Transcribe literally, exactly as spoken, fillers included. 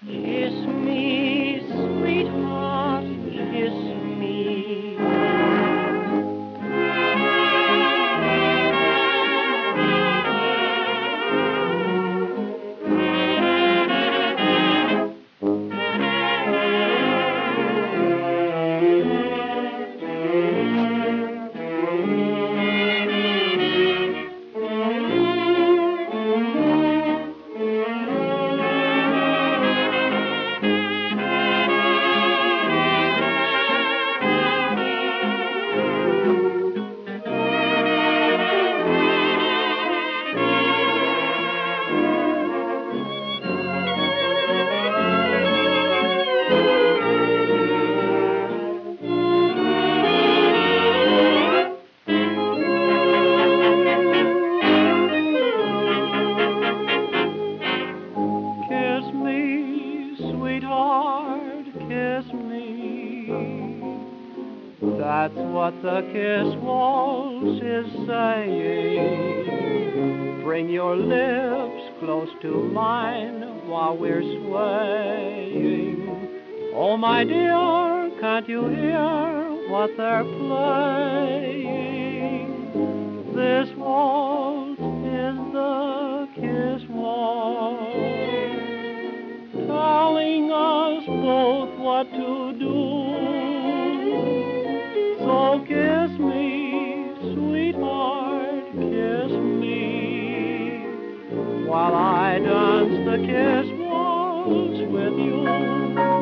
Kiss me, sweetheart, kiss me. Kiss me, sweetheart, kiss me. That's what the kiss waltz is saying. Bring your lips close to mine while we're swaying. Oh, my dear, can't you hear what they're playing? This waltz is the kiss waltz, telling us both what to do. So kiss me, sweetheart, kiss me, while I dance the kiss waltz with you.